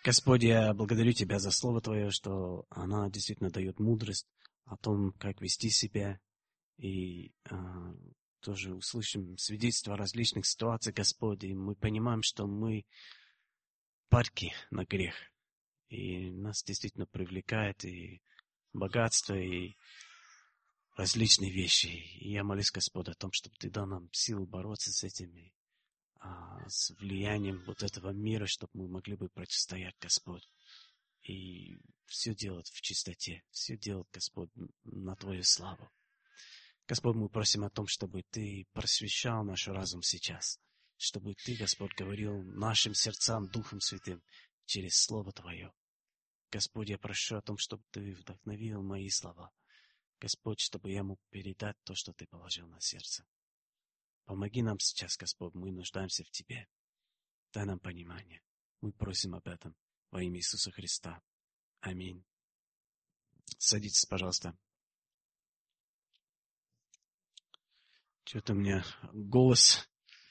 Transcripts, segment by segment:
Господь, я благодарю Тебя за Слово Твое, что оно действительно дает мудрость о том, как вести себя. И тоже услышим свидетельства о различных ситуациях, Господь. И мы понимаем, что мы падки на грех. И нас действительно привлекает и богатство, и различные вещи. И я молюсь, Господь, о том, чтобы Ты дал нам силу бороться с этими, с влиянием вот этого мира, чтобы мы могли бы противостоять, Господь. И все делать в чистоте, все делать, Господь, на Твою славу. Господь, мы просим о том, чтобы Ты просвещал наш разум сейчас, чтобы Ты, Господь, говорил нашим сердцам Духом Святым через Слово Твое. Господь, я прошу о том, чтобы Ты вдохновил мои слова. Господь, чтобы я мог передать то, что Ты положил на сердце. Помоги нам сейчас, Господь, мы нуждаемся в Тебе. Дай нам понимание. Мы просим об этом во имя Иисуса Христа. Аминь. Садитесь, пожалуйста. Что-то у меня голос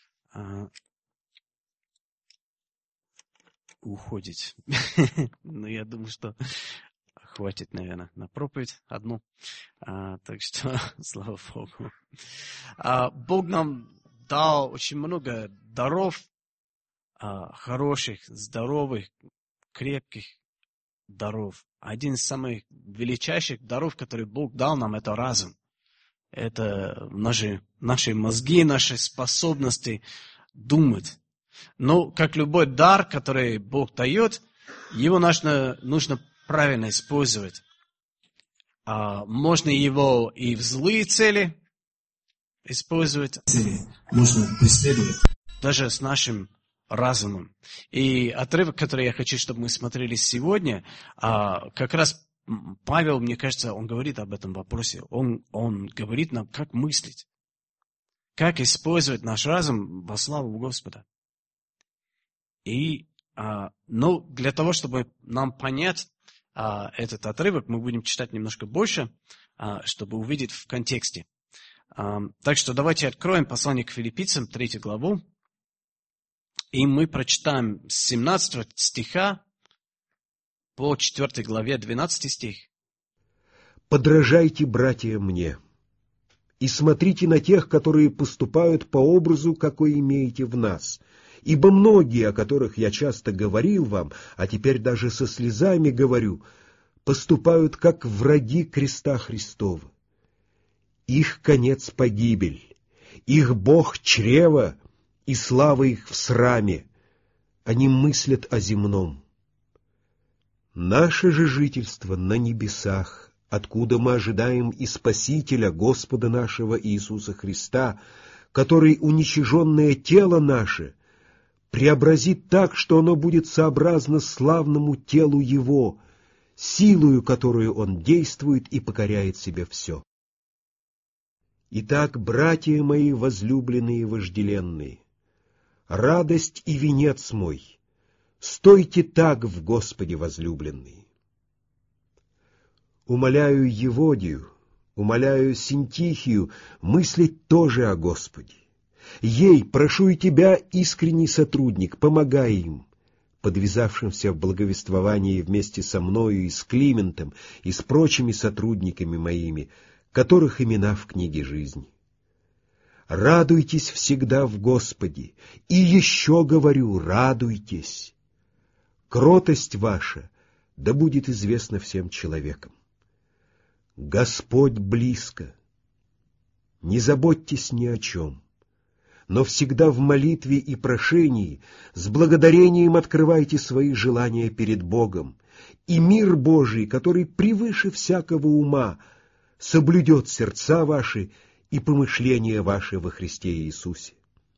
уходит. Но я думаю, что хватит, наверное, на проповедь одну. Так что, слава Богу. Бог нам дал очень много даров, хороших, здоровых, крепких даров. Один из самых величайших даров, который Бог дал нам, это разум. Это наши мозги, наши способности думать. Но, как любой дар, который Бог дает, его нужно правильно использовать. Можно его и в злые цели использовать. Можно преследовать. Даже с нашим разумом. И отрывок, который я хочу, чтобы мы смотрели сегодня, как раз Павел, мне кажется, он говорит об этом вопросе. Он говорит нам, как мыслить. Как использовать наш разум во славу Господа. Но для того, чтобы нам понять этот отрывок, мы будем читать немножко больше, чтобы увидеть в контексте. Так что давайте откроем послание к Филиппийцам, 3 главу. И мы прочитаем с 17 стиха по 4 главе, 12 стих. «Подражайте, братья, мне, и смотрите на тех, которые поступают по образу, какой имеете в нас. Ибо многие, о которых я часто говорил вам, а теперь даже со слезами говорю, поступают как враги креста Христова. Их конец — погибель, их Бог — чрево, и слава их в сраме. Они мыслят о земном. Наше же жительство на небесах, откуда мы ожидаем и Спасителя Господа нашего Иисуса Христа, который уничиженное тело наше преобразит так, что оно будет сообразно славному телу Его, силою, которую Он действует и покоряет себе все. Итак, братья мои возлюбленные и вожделенные, радость и венец мой, стойте так в Господе, возлюбленные. Умоляю Еводию, умоляю Синтихию мыслить тоже о Господе. Ей прошу и тебя, искренний сотрудник, помогай им, подвязавшимся в благовествовании вместе со мною и с Климентом, и с прочими сотрудниками моими, которых имена в книге жизни. Радуйтесь всегда в Господе, и еще говорю, радуйтесь. Кротость ваша да будет известна всем человекам. Господь близко. Не заботьтесь ни о чем, но всегда в молитве и прошении с благодарением открывайте свои желания перед Богом, и мир Божий, который превыше всякого ума, соблюдет сердца ваши и помышления ваши во Христе Иисусе.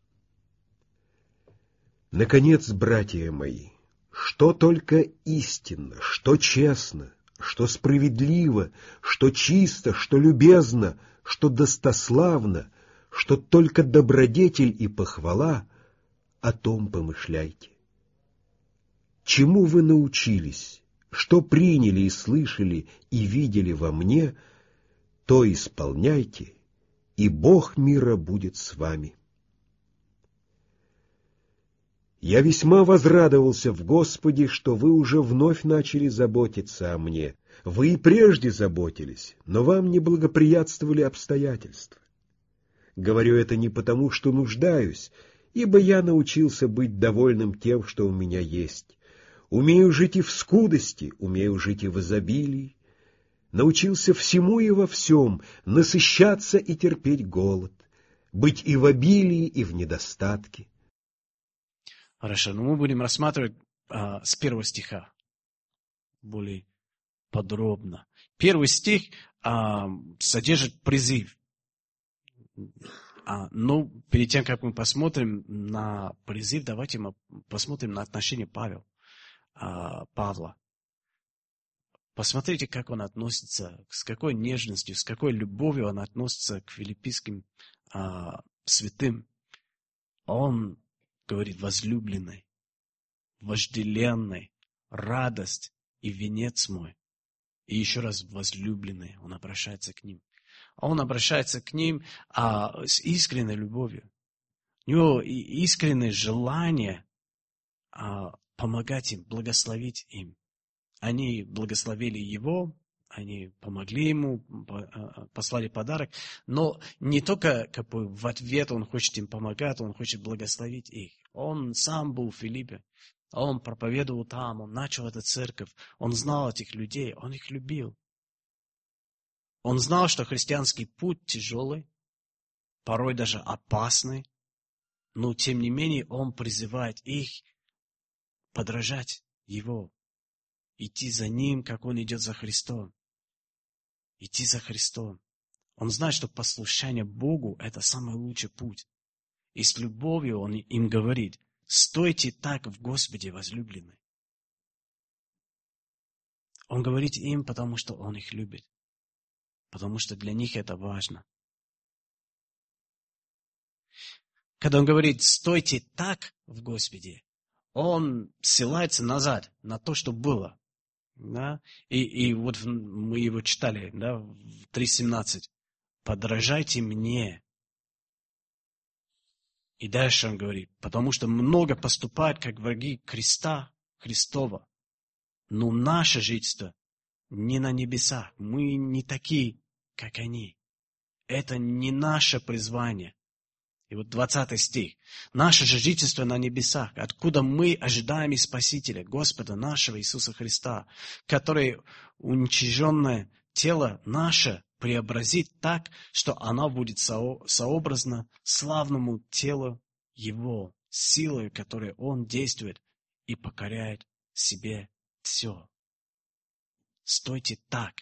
Наконец, братья мои, что только истинно, что честно, что справедливо, что чисто, что любезно, что достославно, что только добродетель и похвала, о том помышляйте. Чему вы научились, что приняли и слышали и видели во мне, то исполняйте, и Бог мира будет с вами. Я весьма возрадовался в Господе, что вы уже вновь начали заботиться о мне. Вы и прежде заботились, но вам не благоприятствовали обстоятельства. Говорю это не потому, что нуждаюсь, ибо я научился быть довольным тем, что у меня есть. Умею жить и в скудости, умею жить и в изобилии. Научился всему и во всем, насыщаться и терпеть голод, быть и в обилии, и в недостатке. Хорошо, но мы будем рассматривать с 1 стиха более подробно. 1 стих содержит призыв. Но перед тем, как мы посмотрим на призыв, давайте мы посмотрим на отношение Павла. Посмотрите, как он относится, с какой нежностью, с какой любовью он относится к филиппийским святым. Он говорит: возлюбленный, вожделенный, радость и венец мой. И еще раз возлюбленный, он обращается к ним. Он обращается к ним с искренней любовью. У него искреннее желание помогать им, благословить им. Они благословили его, они помогли ему, послали подарок, но не только в ответ он хочет им помогать, он хочет благословить их. Он сам был в Филиппе, он проповедовал там, он начал эту церковь, он знал этих людей, он их любил. Он знал, что христианский путь тяжелый, порой даже опасный, но тем не менее он призывает их подражать его, идти за ним, как он идет за Христом. Идти за Христом. Он знает, что послушание Богу – это самый лучший путь. И с любовью он им говорит: стойте так в Господе, возлюбленные. Он говорит им, потому что он их любит. Потому что для них это важно. Когда он говорит «стойте так в Господе», он ссылается назад на то, что было. Да? И вот мы его читали, да, в 3:17. «Подражайте мне». И дальше он говорит: потому что много поступают, как враги креста Христова. Но наше жительство не на небесах. Мы не такие, как они. Это не наше призвание. И вот 20 стих. Наше же жительство на небесах, откуда мы ожидаем и Спасителя, Господа нашего Иисуса Христа, который уничиженное тело наше преобразит так, что оно будет сообразно славному телу Его, силой, которой Он действует и покоряет себе все. Стойте так.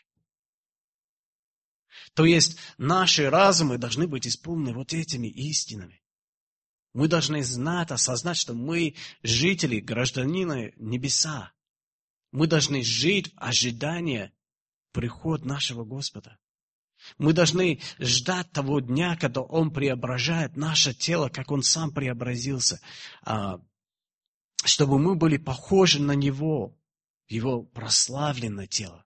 То есть наши разумы должны быть исполнены вот этими истинами. Мы должны знать, осознать, что мы жители, гражданины небеса. Мы должны жить в ожидании прихода нашего Господа. Мы должны ждать того дня, когда Он преображает наше тело, как Он сам преобразился, чтобы мы были похожи на Него, Его прославленное тело.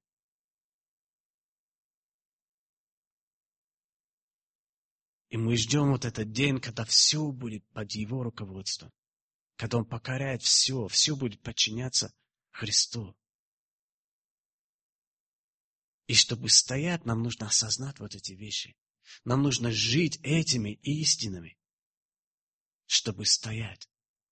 И мы ждем вот этот день, когда все будет под Его руководством. Когда Он покоряет все будет подчиняться Христу. И чтобы стоять, нам нужно осознать вот эти вещи. Нам нужно жить этими истинами, чтобы стоять.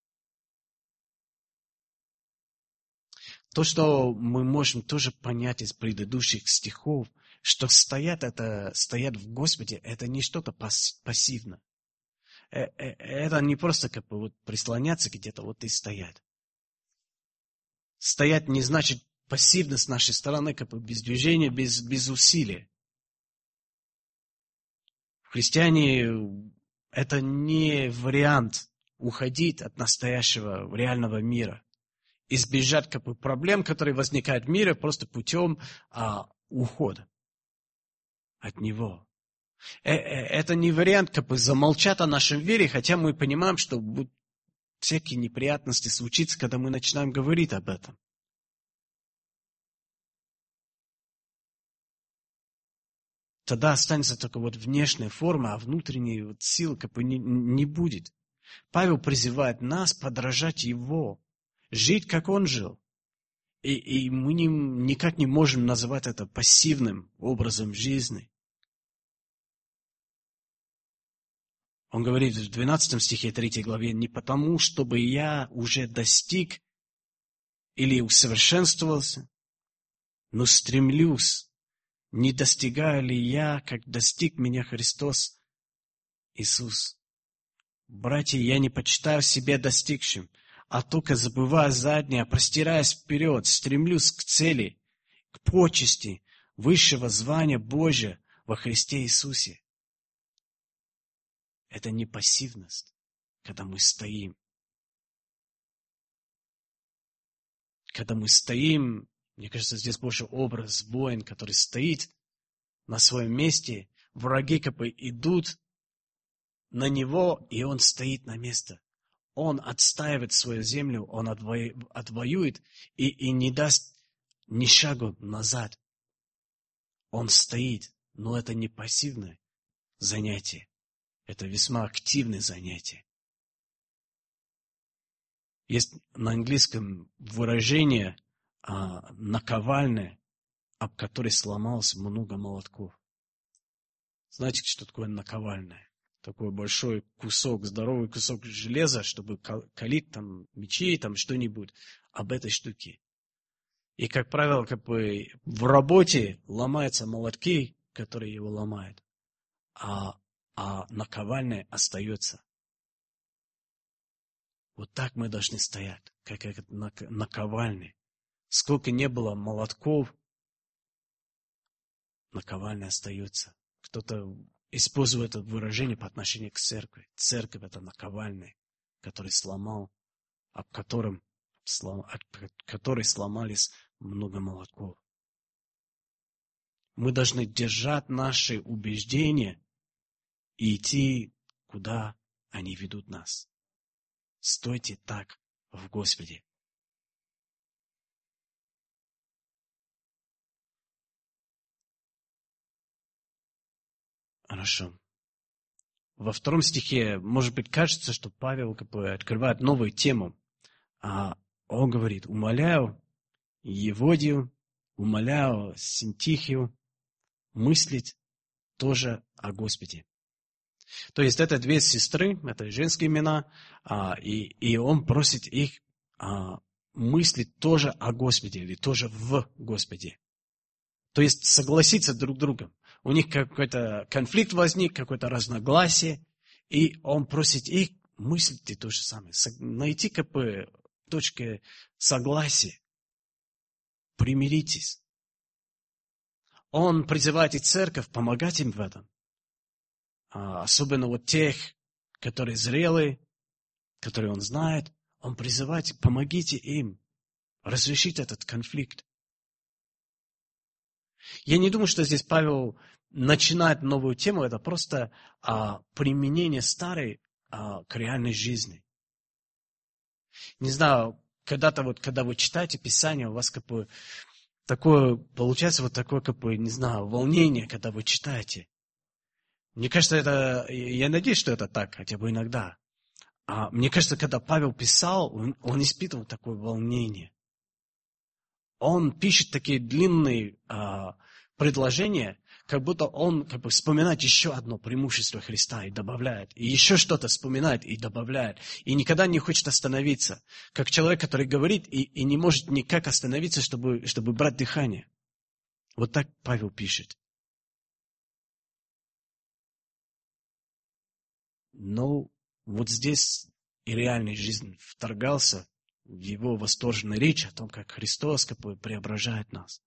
То, что мы можем тоже понять из предыдущих стихов, что стоят в Господе, это не что-то пассивно. Это не просто как бы вот прислоняться где-то вот и стоять. Стоять не значит пассивность с нашей стороны, как бы без движения, без усилия. Христиане – это не вариант уходить от настоящего реального мира. Избежать как бы проблем, которые возникают в мире, просто путем ухода от него. Это не вариант как бы замолчать о нашем вере, хотя мы понимаем, что будут всякие неприятности случиться, когда мы начинаем говорить об этом. Тогда останется только вот внешняя форма, а внутренней вот силы как бы не будет. Павел призывает нас подражать Его, жить, как Он жил. И мы никак не можем называть это пассивным образом жизни. Он говорит в 12 стихе 3 главе, «Не потому, чтобы я уже достиг или усовершенствовался, но стремлюсь, не достигаю ли я, как достиг меня Христос Иисус. Братья, я не почитаю себя достигшим, а только забывая заднее, простираясь вперед, стремлюсь к цели, к почести высшего звания Божия во Христе Иисусе». Это не пассивность, когда мы стоим. Когда мы стоим, мне кажется, здесь больше образ воин, который стоит на своем месте, враги как бы идут на него, и он стоит на месте. Он отстаивает свою землю, он отвоюет и не даст ни шагу назад. Он стоит, но это не пассивное занятие. Это весьма активное занятие. Есть на английском выражение наковальня, об которой сломалось много молотков. Знаете, что такое наковальня? Такой большой кусок, здоровый кусок железа, чтобы калить там мечи, там что-нибудь об этой штуке. И, как правило, как бы в работе ломаются молотки, которые его ломают, а наковальня остается. Вот так мы должны стоять, как наковальня. Сколько не было молотков, наковальня остается. Кто-то использует это выражение по отношению к церкви. Церковь — это наковальня, который сломал, об которой сломались много молотков. Мы должны держать наши убеждения и идти, куда они ведут нас. Стойте так в Господе. Хорошо. Во 2 стихе, может быть, кажется, что Павел как бы открывает новую тему. А он говорит: умоляю Еводию, умоляю Синтихию мыслить тоже о Господе. То есть это 2 сестры, это женские имена, и он просит их мыслить тоже о Господе, или тоже в Господе. То есть согласиться друг с другом. У них какой-то конфликт возник, какое-то разногласие, и он просит их мыслить то же самое. Найти как бы точку согласия. Примиритесь. Он призывает и церковь помогать им в этом. Особенно вот тех, которые зрелые, которые он знает, он призывает: помогите им разрешить этот конфликт. Я не думаю, что здесь Павел начинает новую тему, это просто применение старой к реальной жизни. Не знаю, когда-то вот, когда вы читаете Писание, у вас как бы такое, получается вот такое, как бы, не знаю, волнение, когда вы читаете. Мне кажется, я надеюсь, что это так, хотя бы иногда. Мне кажется, когда Павел писал, он испытывал такое волнение. Он пишет такие длинные предложения, как будто он как бы вспоминает еще одно преимущество Христа и добавляет, и еще что-то вспоминает и добавляет, и никогда не хочет остановиться, как человек, который говорит и не может никак остановиться, чтобы брать дыхание. Вот так Павел пишет. Но вот здесь и реальная жизнь вторгался в его восторженную речь о том, как Христос как бы преображает нас.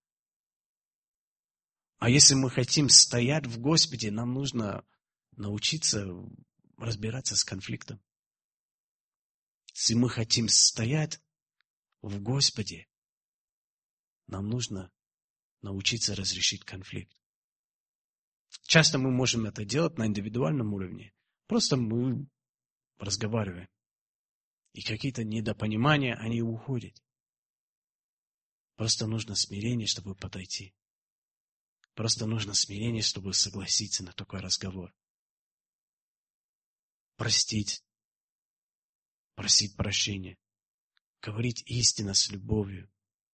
А если мы хотим стоять в Господе, нам нужно научиться разбираться с конфликтом. Если мы хотим стоять в Господе, нам нужно научиться разрешить конфликт. Часто мы можем это делать на индивидуальном уровне. Просто мы разговариваем. И какие-то недопонимания, они уходят. Просто нужно смирение, чтобы подойти. Просто нужно смирение, чтобы согласиться на такой разговор. Простить. просить прощения, говорить истину с любовью.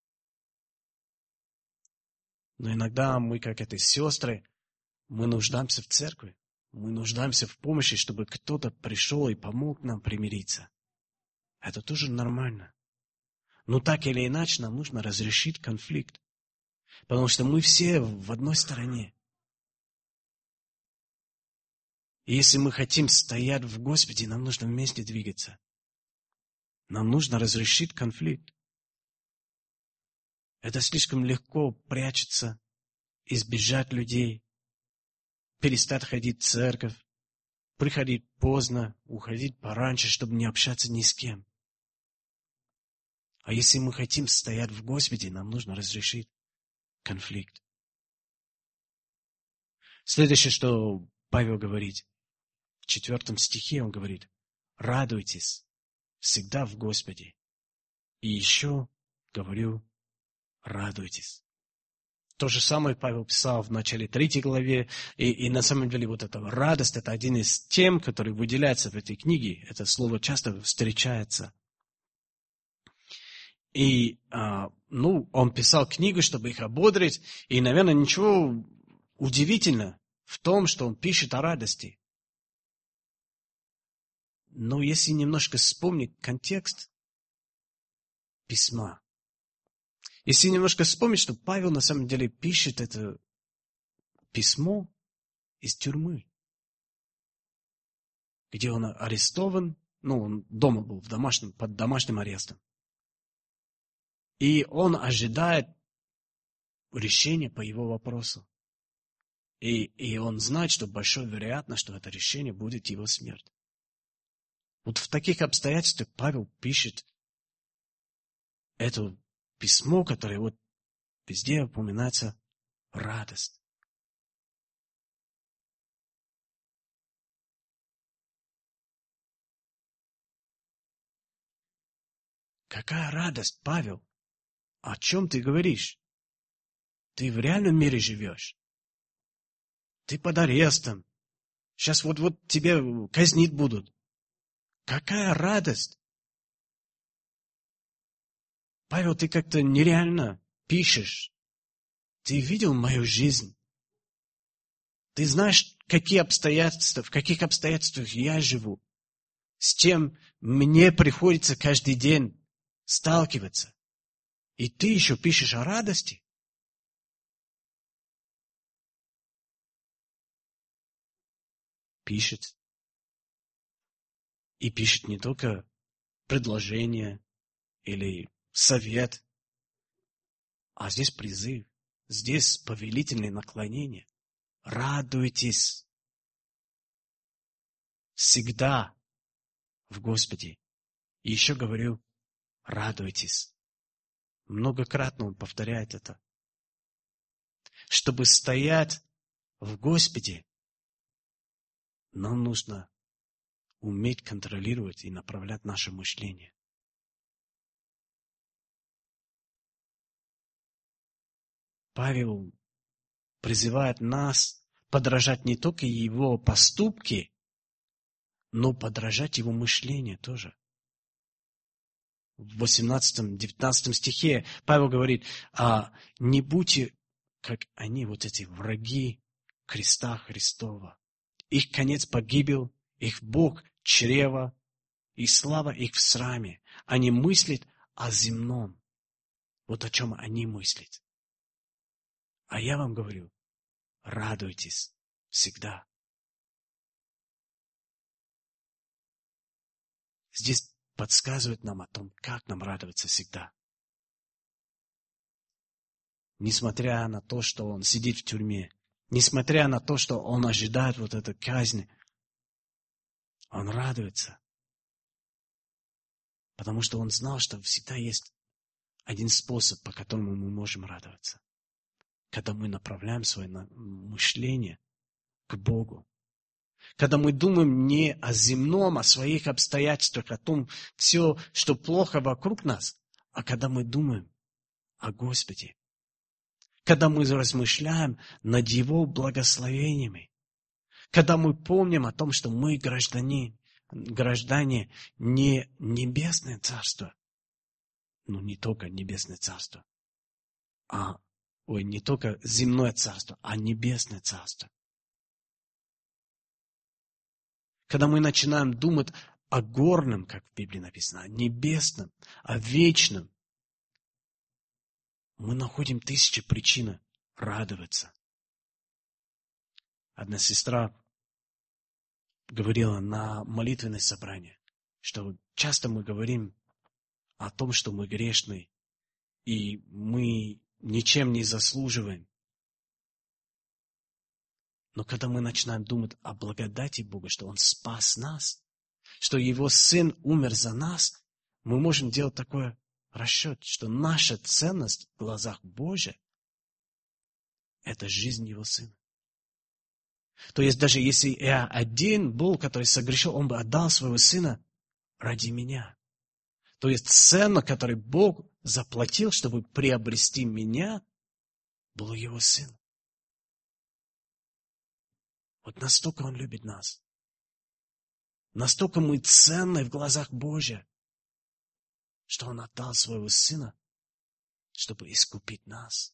Но иногда мы, как эти сестры, мы нуждаемся в церкви, мы нуждаемся в помощи, чтобы кто-то пришел и помог нам примириться. Это тоже нормально. Но так или иначе нам нужно разрешить конфликт, потому что мы все в одной стороне. И если мы хотим стоять в Господе, нам нужно вместе двигаться. Нам нужно разрешить конфликт. Это слишком легко прячется, избежать людей, перестать ходить в церковь, приходить поздно, уходить пораньше, чтобы не общаться ни с кем. А если мы хотим стоять в Господе, нам нужно разрешить конфликт. Следующее, что Павел говорит, в 4 стихе он говорит: радуйтесь всегда в Господе. И еще говорю, радуйтесь. То же самое Павел писал в начале 3 главе, и на самом деле вот эта радость, это один из тем, который выделяется в этой книге. Это слово часто встречается. И, он писал книгу, чтобы их ободрить, и, наверное, ничего удивительного в том, что он пишет о радости. Но если немножко вспомнить контекст письма, если немножко вспомнить, что Павел на самом деле пишет это письмо из тюрьмы, где он арестован, он дома был, под домашним арестом. И он ожидает решения по его вопросу. И он знает, что большой вероятность, что это решение будет его смерть. Вот в таких обстоятельствах Павел пишет это письмо, которое вот везде упоминается радость. Какая радость, Павел? О чем ты говоришь? Ты в реальном мире живешь. Ты под арестом. Сейчас вот тебя казнить будут. Какая радость! Павел, ты как-то нереально пишешь. Ты видел мою жизнь. Ты знаешь, в каких обстоятельствах я живу. С чем мне приходится каждый день сталкиваться. И ты еще пишешь о радости? Пишет. И пишет не только предложение или совет, а здесь призыв, здесь повелительное наклонение. Радуйтесь всегда в Господе. И еще говорю, радуйтесь. Многократно он повторяет это. Чтобы стоять в Господе, нам нужно уметь контролировать и направлять наше мышление. Павел призывает нас подражать не только его поступки, но подражать его мышлению тоже. В 18-19 стихе Павел говорит: не будьте, как они, вот эти враги креста Христова. Их конец погибель, их Бог чрево, и слава их в сраме. Они мыслят о земном. Вот о чем они мыслят. А я вам говорю, радуйтесь всегда. Здесь подсказывает нам о том, как нам радоваться всегда. Несмотря на то, что он сидит в тюрьме, несмотря на то, что он ожидает вот этой казни, он радуется. Потому что он знал, что всегда есть один способ, по которому мы можем радоваться. Когда мы направляем свое мышление к Богу. Когда мы думаем не о земном, о своих обстоятельствах, о том, все, что плохо вокруг нас, а когда мы думаем о Господе. Когда мы размышляем над Его благословениями. Когда мы помним о том, что мы граждане граждане не небесное царство, ну не только небесное царство, не только земное царство, а небесное царство. Когда мы начинаем думать о горном, как в Библии написано, о небесном, о вечном, мы находим тысячи причин радоваться. Одна сестра говорила на молитвенное собрание, что часто мы говорим о том, что мы грешны, и мы ничем не заслуживаем. Но когда мы начинаем думать о благодати Бога, что Он спас нас, что Его Сын умер за нас, мы можем делать такой расчет, что наша ценность в глазах Божьих – это жизнь Его Сына. То есть даже если я один был, который согрешил, Он бы отдал Своего Сына ради меня. То есть цена, которую Бог заплатил, чтобы приобрести меня, был Его Сын. Вот настолько Он любит нас. Настолько мы ценны в глазах Божьих, что Он отдал Своего Сына, чтобы искупить нас.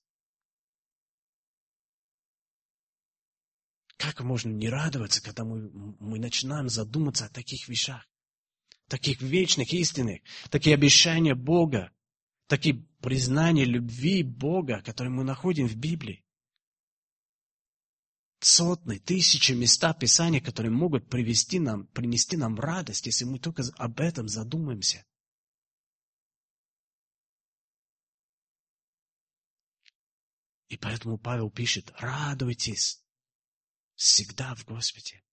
Как можно не радоваться, когда мы начинаем задуматься о таких вещах, таких вечных истинных, такие обещания Бога, такие признания любви Бога, которые мы находим в Библии. Сотни, тысячи места Писания, которые могут принести нам радость, если мы только об этом задумаемся. И поэтому Павел пишет: радуйтесь всегда в Господе.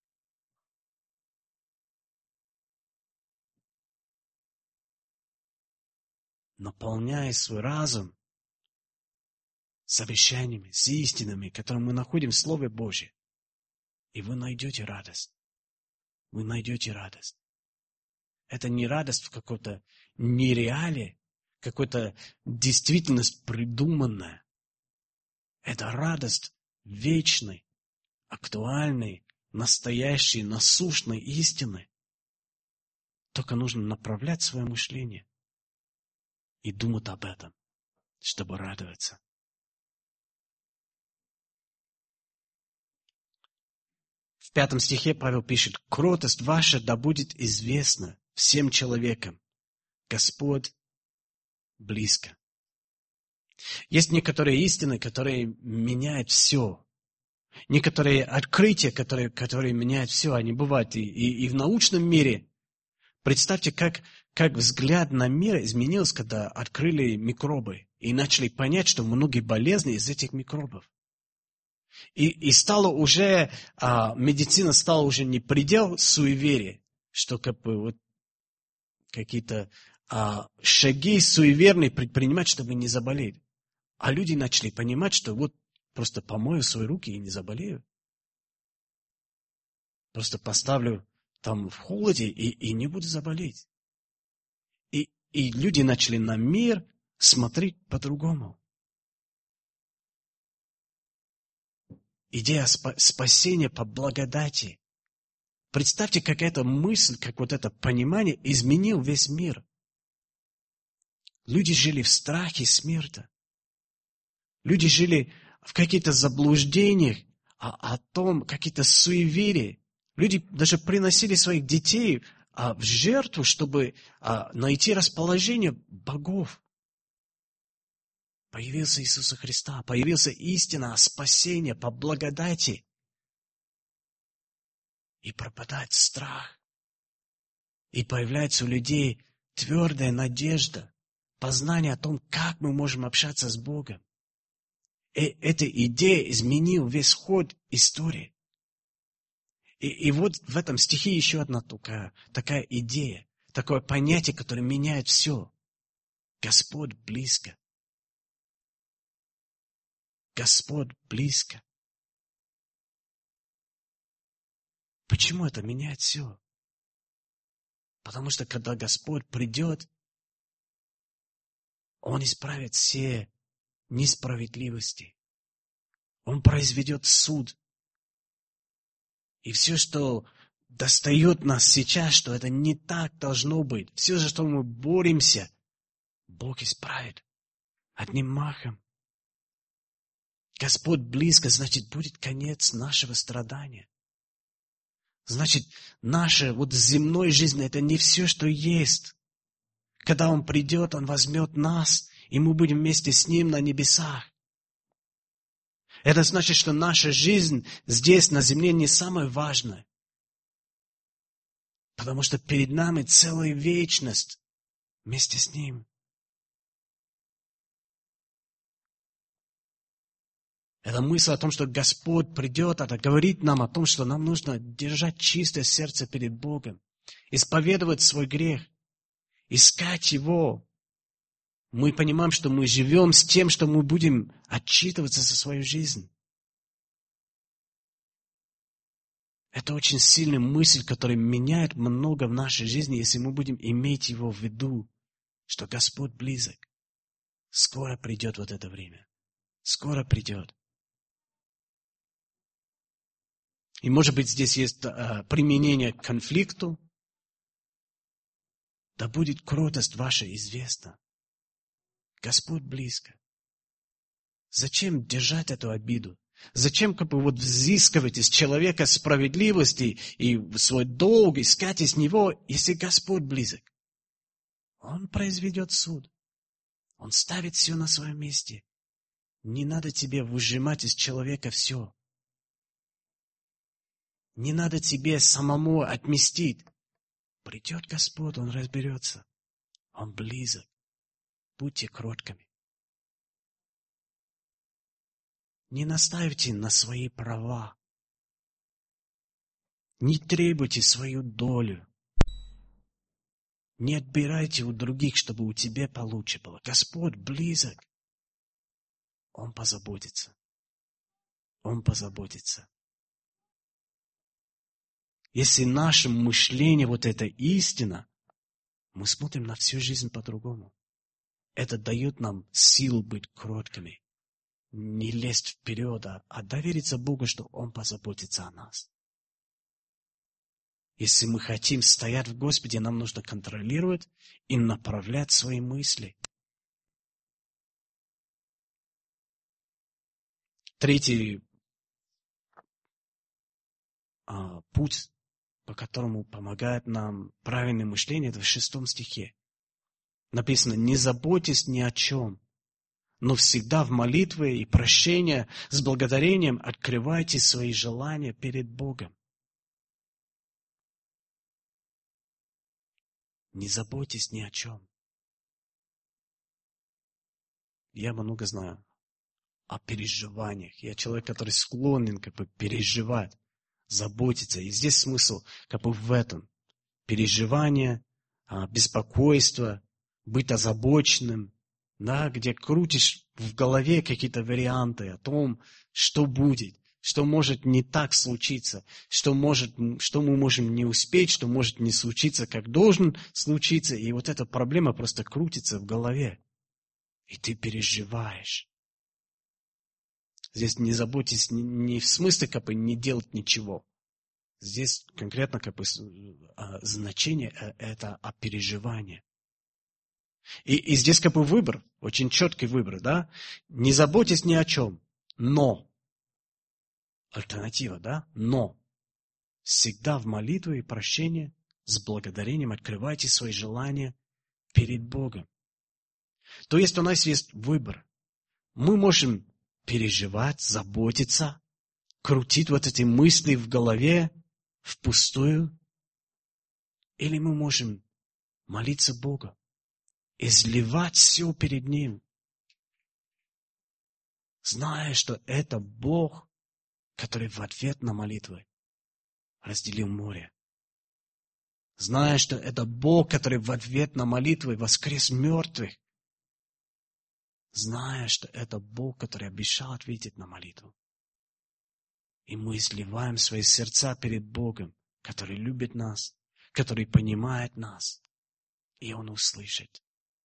Наполняя свой разум с обещаниями, с истинами, которые мы находим в Слове Божьем, и вы найдете радость. Вы найдете радость. Это не радость в какой-то нереале, какой-то действительность придуманная. Это радость вечной, актуальной, настоящей, насущной истины. Только нужно направлять свое мышление и думать об этом, чтобы радоваться. В 5 стихе Павел пишет: «Кротость ваша да будет известна всем человекам. Господь близко». Есть некоторые истины, которые меняют все. Некоторые открытия, которые меняют все, они бывают и в научном мире. Представьте, как взгляд на мир изменился, когда открыли микробы и начали понять, что многие болезни из этих микробов. И стало уже, медицина стала уже не предел суеверия, что какие-то шаги суеверные предпринимать, чтобы не заболеть. А люди начали понимать, что просто помою свои руки и не заболею. Просто поставлю там в холоде и не буду заболеть. И люди начали на мир смотреть по-другому. Идея спасения по благодати. Представьте, как эта мысль, как это понимание изменил весь мир. Люди жили в страхе смерти. Люди жили в каких-то заблуждениях о том, какие-то суеверия. Люди даже приносили своих детей в жертву, чтобы найти расположение богов. Появился Иисус Христос, появился истина о спасении по благодати. И пропадает страх. И появляется у людей твердая надежда, познание о том, как мы можем общаться с Богом. И эта идея изменила весь ход истории. И вот в этом стихе еще одна такая идея, такое понятие, которое меняет все. Господь близко. Господь близко. Почему это меняет все? Потому что когда Господь придет, Он исправит все несправедливости. Он произведет суд. И все, что достает нас сейчас, что это не так должно быть. Все, за что мы боремся, Бог исправит одним махом. Господь близко, значит, будет конец нашего страдания. Значит, наша земной жизнь — это не все, что есть. Когда Он придет, Он возьмет нас, и мы будем вместе с Ним на небесах. Это значит, что наша жизнь здесь, на земле, не самая важная. Потому что перед нами целая вечность вместе с Ним. Эта мысль о том, что Господь придет, это говорит нам о том, что нам нужно держать чистое сердце перед Богом, исповедовать свой грех, искать Его. Мы понимаем, что мы живем с тем, что мы будем отчитываться за свою жизнь. Это очень сильная мысль, которая меняет много в нашей жизни, если мы будем иметь его в виду, что Господь близок. Скоро придет это время. Скоро придет. И, может быть, здесь есть применение к конфликту. Да будет кротость ваша известна. Господь близко. Зачем держать эту обиду? Зачем взыскивать из человека справедливости и свой долг искать из него, если Господь близок? Он произведет суд. Он ставит все на своем месте. Не надо тебе выжимать из человека все. Не надо тебе самому отмстить. Придет Господь, Он разберется. Он близок. Будьте кроткими. Не настаивайте на свои права. Не требуйте свою долю. Не отбирайте у других, чтобы у тебя получше было. Господь близок. Он позаботится. Он позаботится. Если наше мышление это истина, мы смотрим на всю жизнь по-другому. Это дает нам сил быть кроткими. Не лезть вперед, а довериться Богу, что Он позаботится о нас. Если мы хотим стоять в Господе, нам нужно контролировать и направлять свои мысли. Третий путь, по которому помогает нам правильное мышление, это в 6 стихе. Написано: «Не заботьтесь ни о чем, но всегда в молитве и прощении с благодарением открывайте свои желания перед Богом». Не заботьтесь ни о чем. Я много знаю о переживаниях. Я человек, который склонен переживать, заботиться. И здесь смысл в этом. Переживание, беспокойство, быть озабоченным, где крутишь в голове какие-то варианты о том, что будет, что может не так случиться, что мы можем не успеть, что может не случиться, как должен случиться. И эта проблема просто крутится в голове. И ты переживаешь. Здесь не заботьтесь не в смысле не делать ничего. Здесь конкретно значение это о переживании. И здесь выбор, очень четкий выбор, да? Не заботьтесь ни о чем, но, альтернатива, да? Но всегда в молитве и прощении с благодарением открывайте свои желания перед Богом. То есть у нас есть выбор. Мы можем переживать, заботиться, крутить эти мысли в голове впустую, или мы можем молиться Богу, изливать все перед Ним, зная, что это Бог, который в ответ на молитвы разделил море. Зная, что это Бог, который в ответ на молитвы воскрес мертвых. Зная, что это Бог, который обещал ответить на молитву. И мы изливаем свои сердца перед Богом, который любит нас, который понимает нас, и Он услышит.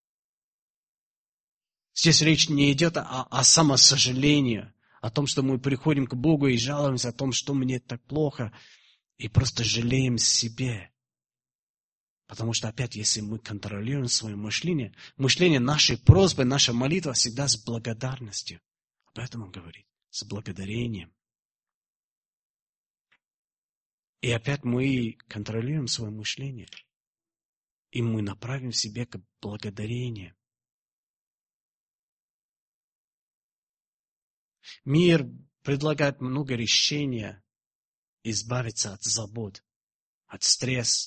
Здесь речь не идет о самосожалении, о том, что мы приходим к Богу и жалуемся о том, что мне так плохо. и просто жалеем себе. Потому что опять, если мы контролируем свое мышление, нашей просьбы, наша молитва всегда с благодарностью. Об этом он говорит, с благодарением. И опять мы контролируем свое мышление. И мы направим себе к благодарению. Мир предлагает много решений избавиться от забот, от стресса,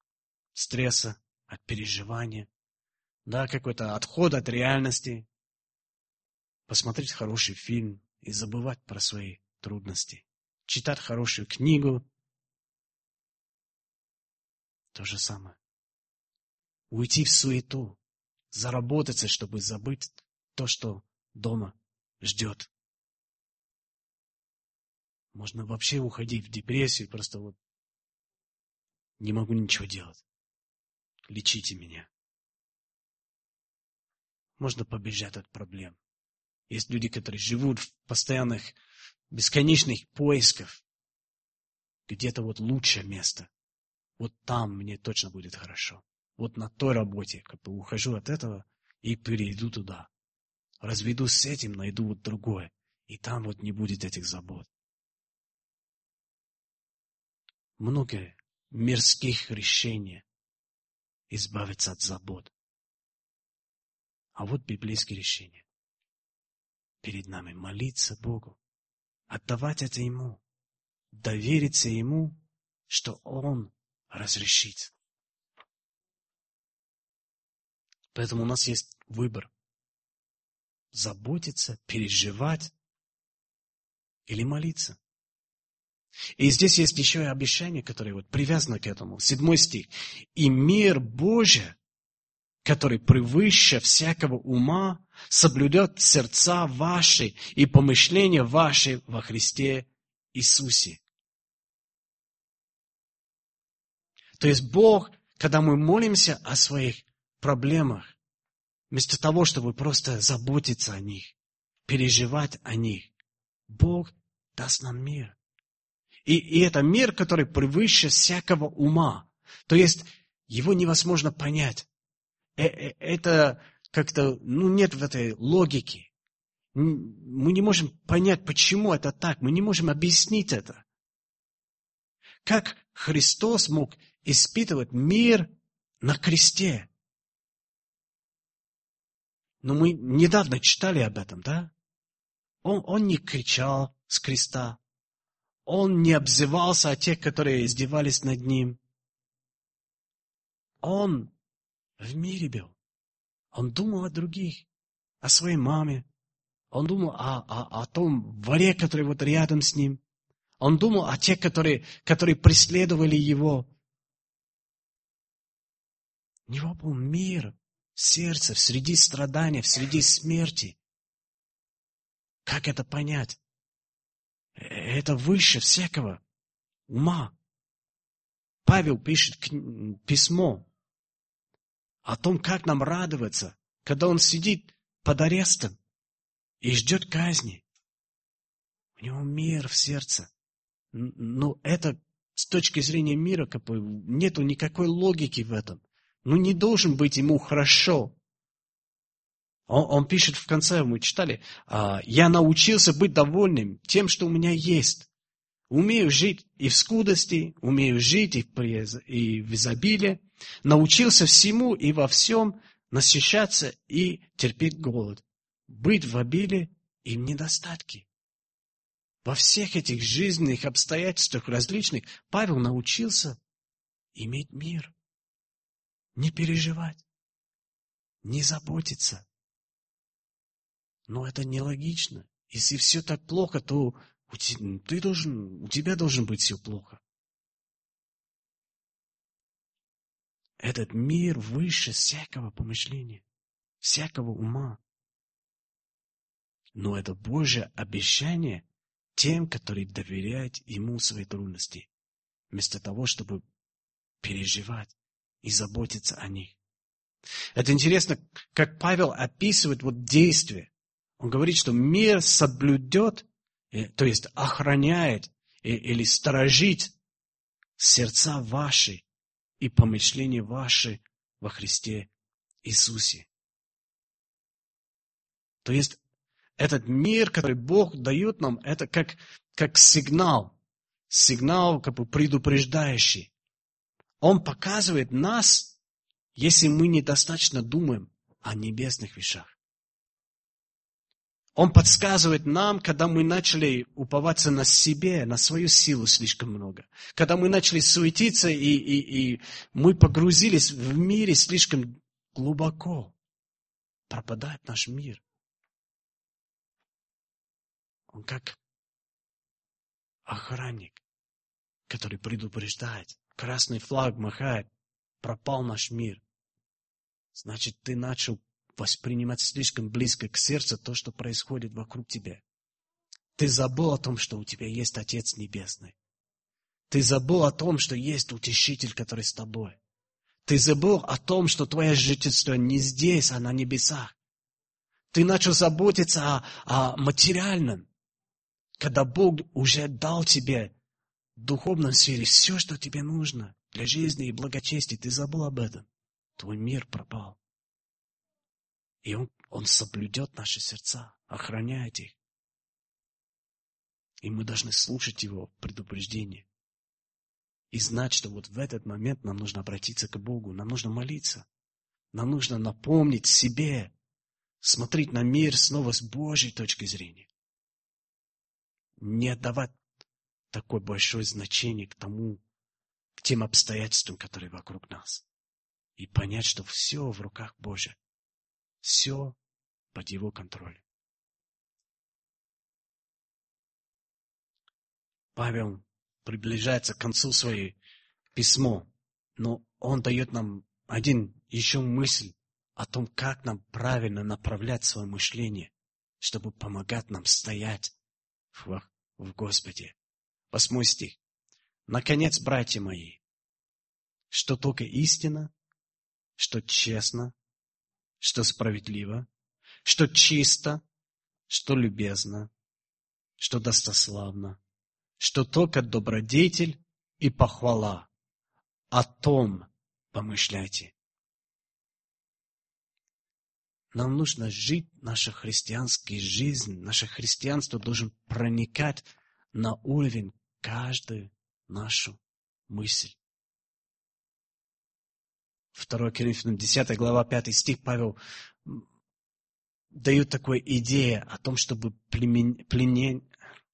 от переживания, какой-то отход от реальности, посмотреть хороший фильм и забывать про свои трудности, читать хорошую книгу. То же самое. Уйти в суету, заработаться, чтобы забыть то, что дома ждет. Можно вообще уходить в депрессию, просто не могу ничего делать. Лечите меня. Можно побежать от проблем. Есть люди, которые живут в постоянных, бесконечных поисках. Где-то лучшее место. Там мне точно будет хорошо. На той работе, ухожу от этого и перейду туда. Разведусь с этим, найду другое. И там не будет этих забот. Много мирских решений избавиться от забот. А библейские решения. Перед нами молиться Богу, отдавать это Ему, довериться Ему, что Он разрешит. Поэтому у нас есть выбор. Заботиться, переживать или молиться. И здесь есть еще и обещание, которое привязано к этому. 7 стих. «И мир Божий, который превыше всякого ума, соблюдет сердца ваши и помышления ваши во Христе Иисусе». То есть Бог, когда мы молимся о своих проблемах, вместо того, чтобы просто заботиться о них, переживать о них, Бог даст нам мир. И это мир, который превыше всякого ума. То есть его невозможно понять. Это как-то, нет в этой логики. Мы не можем понять, почему это так. Мы не можем объяснить это. Как Христос мог испытывать мир на кресте? Но мы недавно читали об этом, да? Он не кричал с креста. Он не обзывался о тех, которые издевались над ним. Он в мире был. Он думал о других, о своей маме. Он думал о том воре, который рядом с ним. Он думал о тех, которые преследовали его. У него был мир в сердце, среди страданий, среди смерти. Как это понять? Это выше всякого ума. Павел пишет письмо о том, как нам радоваться, когда он сидит под арестом и ждет казни. У него мир в сердце. Но это с точки зрения мира нету никакой логики в этом. Не должен быть ему хорошо. Он пишет в конце, мы читали, «Я научился быть довольным тем, что у меня есть. Умею жить и в скудости, умею жить и в изобилии. Научился всему и во всем насыщаться и терпеть голод. Быть в обилии и в недостатке». Во всех этих жизненных обстоятельствах различных Павел научился иметь мир. Не переживать, не заботиться. Но это нелогично. Если все так плохо, то у тебя должен быть все плохо. Этот мир выше всякого помышления, всякого ума. Но это Божье обещание тем, которые доверяют Ему свои трудности, вместо того, чтобы переживать и заботиться о них. Это интересно, как Павел описывает действие. Он говорит, что мир соблюдет, то есть охраняет или сторожит сердца ваши и помышления ваши во Христе Иисусе. То есть, этот мир, который Бог дает нам, это как сигнал, как бы предупреждающий. Он показывает нас, если мы недостаточно думаем о небесных вещах. Он подсказывает нам, когда мы начали уповаться на себе, на свою силу слишком много. Когда мы начали суетиться, и мы погрузились в мире слишком глубоко. Пропадает наш мир. Он как охранник, который предупреждает. Красный флаг махает. Пропал наш мир. Значит, ты начал воспринимать слишком близко к сердцу то, что происходит вокруг тебя. Ты забыл о том, что у тебя есть Отец Небесный. Ты забыл о том, что есть Утешитель, который с тобой. Ты забыл о том, что твое жительство не здесь, а на небесах. Ты начал заботиться о материальном, когда Бог уже дал тебе в духовном сфере все, что тебе нужно для жизни и благочестия. Ты забыл об этом. Твой мир пропал. И Он соблюдет наши сердца, охраняет их. И мы должны слушать Его предупреждение. И знать, что вот в этот момент нам нужно обратиться к Богу, нам нужно молиться. Нам нужно напомнить себе, смотреть на мир снова с Божьей точки зрения. Не отдавать такое большое значение к тем обстоятельствам, которые вокруг нас. И понять, что все в руках Божьих. Все под Его контролем. Павел приближается к концу своего письма, но он дает нам еще мысль о том, как нам правильно направлять свое мышление, чтобы помогать нам стоять в Господе. 8 стих. Наконец, братья мои, что только истина, что честно, что справедливо, что чисто, что любезно, что достославно, что только добродетель и похвала. О том помышляйте. Нам нужно жить нашу христианскую жизнь. Наше христианство должен проникать на уровень каждую нашу мысль. 2 Коринфянам 10 глава 5 стих Павел дает такую идею о том, чтобы пленяем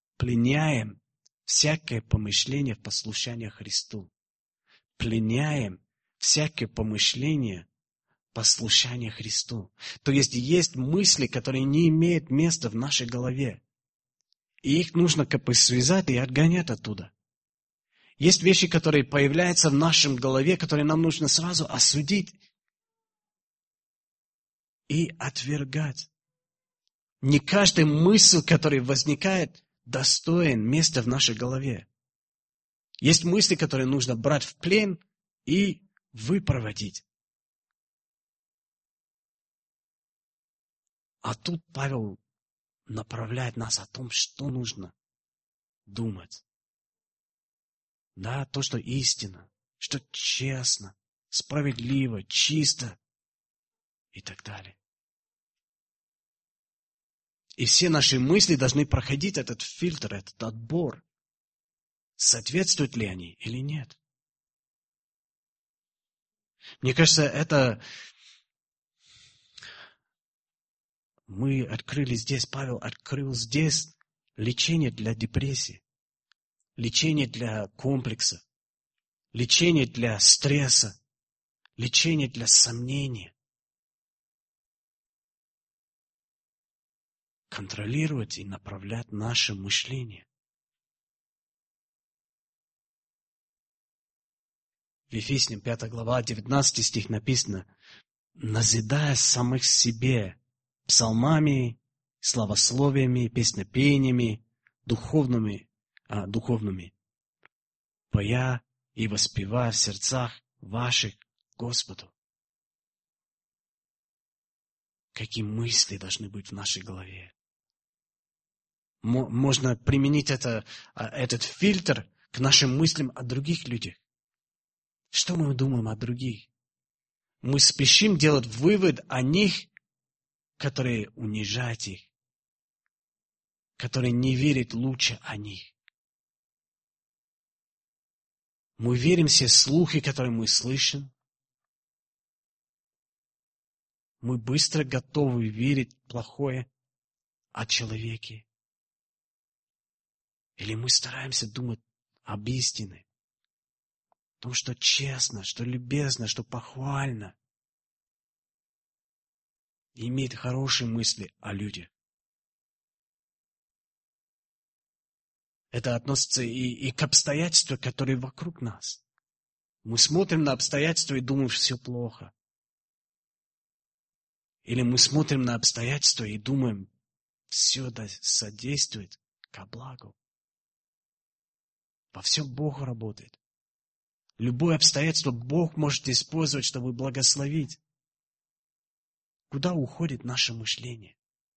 всякое помышление в послушание Христу. Пленяем всякое помышление послушания Христу. То есть мысли, которые не имеют места в нашей голове. И их нужно как бы связать и отгонять оттуда. Есть вещи, которые появляются в нашем голове, которые нам нужно сразу осудить и отвергать. Не каждая мысль, которая возникает, достоин места в нашей голове. Есть мысли, которые нужно брать в плен и выпроводить. А тут Павел направляет нас о том, что нужно думать. Да, то, что истинно, что честно, справедливо, чисто и так далее. И все наши мысли должны проходить этот фильтр, этот отбор. Соответствуют ли они или нет? Мне кажется, мы открыли здесь, Павел открыл здесь лечение для депрессии, лечение для комплексов, лечение для стресса, лечение для сомнения. Контролировать и направлять наше мышление. В Ефесянам 5 глава 19 стих написано: «Назидая самих себе псалмами, славословиями, песнопениями, духовными, поя и воспевая в сердцах ваших Господу». Какие мысли должны быть в нашей голове? Можно применить этот фильтр, к нашим мыслям о других людях. Что мы думаем о других? Мы спешим делать вывод о них, которые унижают их, которые не верят лучше о них. Мы верим в все слухи, которые мы слышим. Мы быстро готовы верить плохое о человеке. Или мы стараемся думать об истине, о том, что честно, что любезно, что похвально, и иметь хорошие мысли о людях. Это относится и к обстоятельствам, которые вокруг нас. Мы смотрим на обстоятельства и думаем, что все плохо. Или мы смотрим на обстоятельства и думаем, все содействует ко благу. Во всем Бог работает. Любое обстоятельство Бог может использовать, чтобы благословить. Куда уходит наше мышление?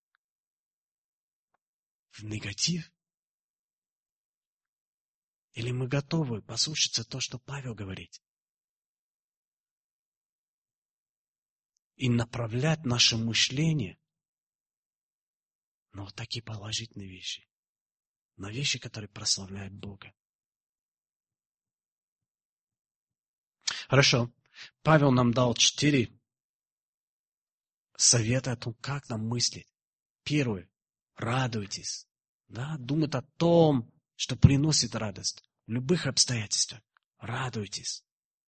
В негатив? Или мы готовы послушаться то, что Павел говорит? И направлять наше мышление на вот такие положительные вещи. На вещи, которые прославляют Бога. Хорошо. Павел нам дал 4 совета о том, как нам мыслить. Первое. Радуйтесь. Да? Думать о том, что приносит радость. В любых обстоятельствах. Радуйтесь.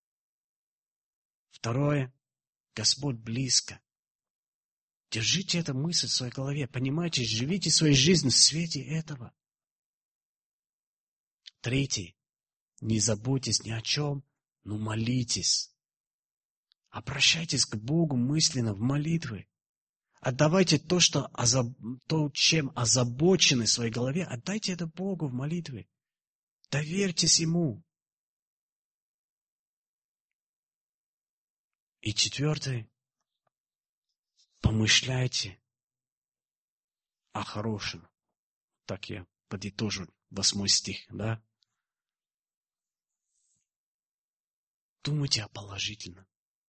Второе. Господь близко. Держите эту мысль в своей голове. Понимаете, живите свою жизнь в свете этого. Третье. Не заботьтесь ни о чем, но молитесь. Обращайтесь к Богу мысленно в молитве. Отдавайте то, чем озабочены в своей голове, отдайте это Богу в молитве. Доверьтесь Ему. И четвертое. Помышляйте о хорошем. Так я подытожу 8 стих, да? Думайте о положительном.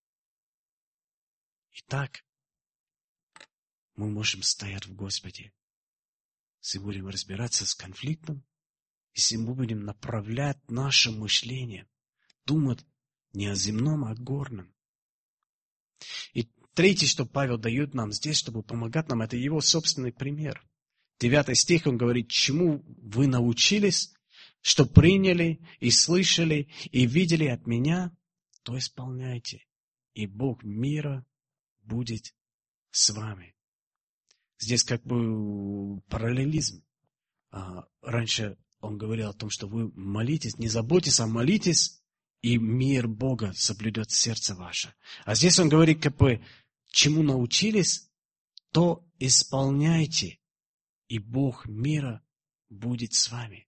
Итак, мы можем стоять в Господе, если будем разбираться с конфликтом, если мы будем направлять наше мышление, думать не о земном, а о горном. И третье, что Павел дает нам здесь, чтобы помогать нам, это его собственный пример. 9 стих, он говорит, чему вы научились, что приняли и слышали и видели от меня, то исполняйте, и Бог мира будет с вами. Здесь как бы параллелизм. Раньше он говорил о том, что вы молитесь, не заботьтесь, а молитесь, и мир Бога соблюдет сердце ваше. А здесь он говорит, как бы, чему научились, то исполняйте, и Бог мира будет с вами.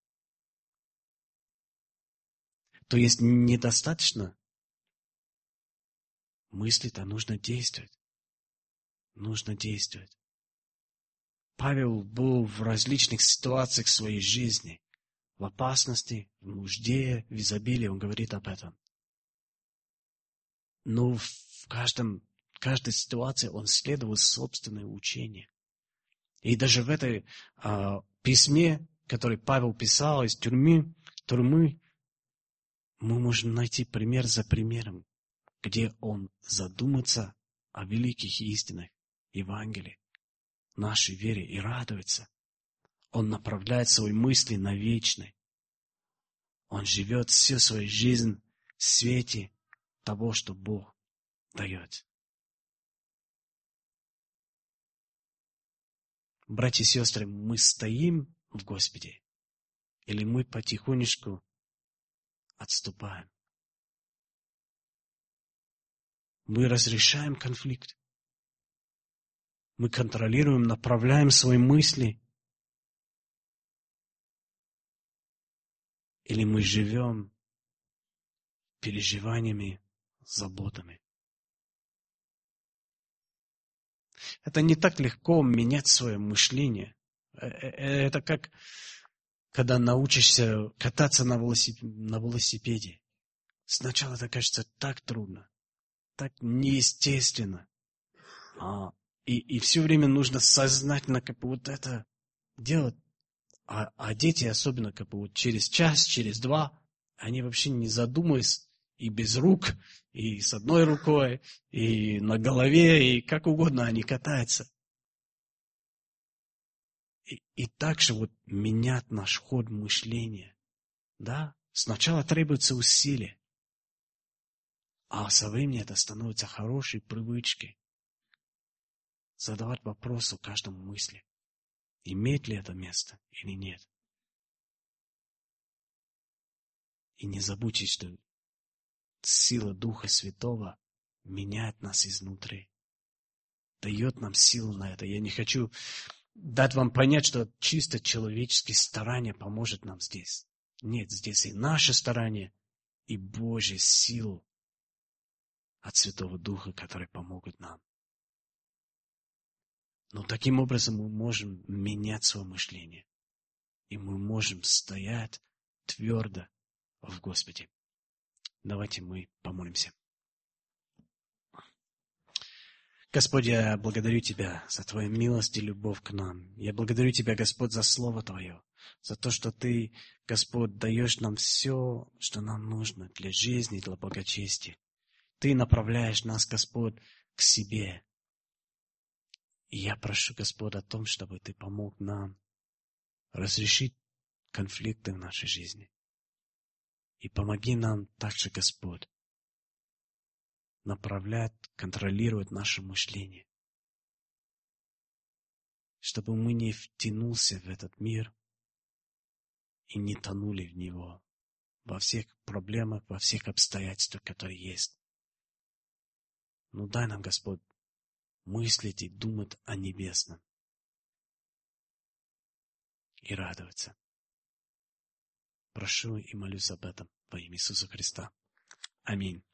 То есть недостаточно мыслить, а нужно действовать. Нужно действовать. Павел был в различных ситуациях своей жизни. В опасности, в нужде, в изобилии. Он говорит об этом. Но в каждой ситуации он следовал собственное учение. И даже в этой письме, которое Павел писал из тюрьмы, мы можем найти пример за примером, где он задумается о великих истинах Евангелия, нашей вере и радуется. Он направляет свои мысли на вечное. Он живет всю свою жизнь в свете того, что Бог дает. Братья и сестры, мы стоим в Господе, или мы потихонечку отступаем? Мы разрешаем конфликт. Мы контролируем, направляем свои мысли. Или мы живем переживаниями, заботами. Это не так легко менять свое мышление. Это как когда научишься кататься на велосипеде, сначала это кажется так трудно, так неестественно. И все время нужно сознательно как бы вот это делать. А дети, особенно как бы вот через час, через два, они вообще не задумываясь, и без рук, и с одной рукой, и на голове, и как угодно они катаются. И также вот менять наш ход мышления. Да? Сначала требуется усилие, а со временем это становится хорошей привычкой. Задавать вопрос о каждом мысли. Имеет ли это место или нет. И не забудьте, что сила Духа Святого меняет нас изнутри. Дает нам силу на это. Я не хочу дать вам понять, что чисто человеческие старания поможет нам здесь. Нет, здесь и наше старание, и Божья сила от Святого Духа, который помогут нам. Но таким образом мы можем менять свое мышление. И мы можем стоять твердо в Господе. Давайте мы помолимся. Господь, я благодарю Тебя за Твою милость и любовь к нам. Я благодарю Тебя, Господь, за Слово Твое, за то, что Ты, Господь, даешь нам все, что нам нужно для жизни, для благочестия. Ты направляешь нас, Господь, к себе. И я прошу, Господь, о том, чтобы Ты помог нам разрешить конфликты в нашей жизни. И помоги нам также, Господь, направлять, контролировать наше мышление, чтобы мы не втянулся в этот мир и не тонули в него во всех проблемах, во всех обстоятельствах, которые есть. Но дай нам, Господь, мыслить и думать о небесном и радоваться. Прошу и молюсь об этом во имя Иисуса Христа. Аминь.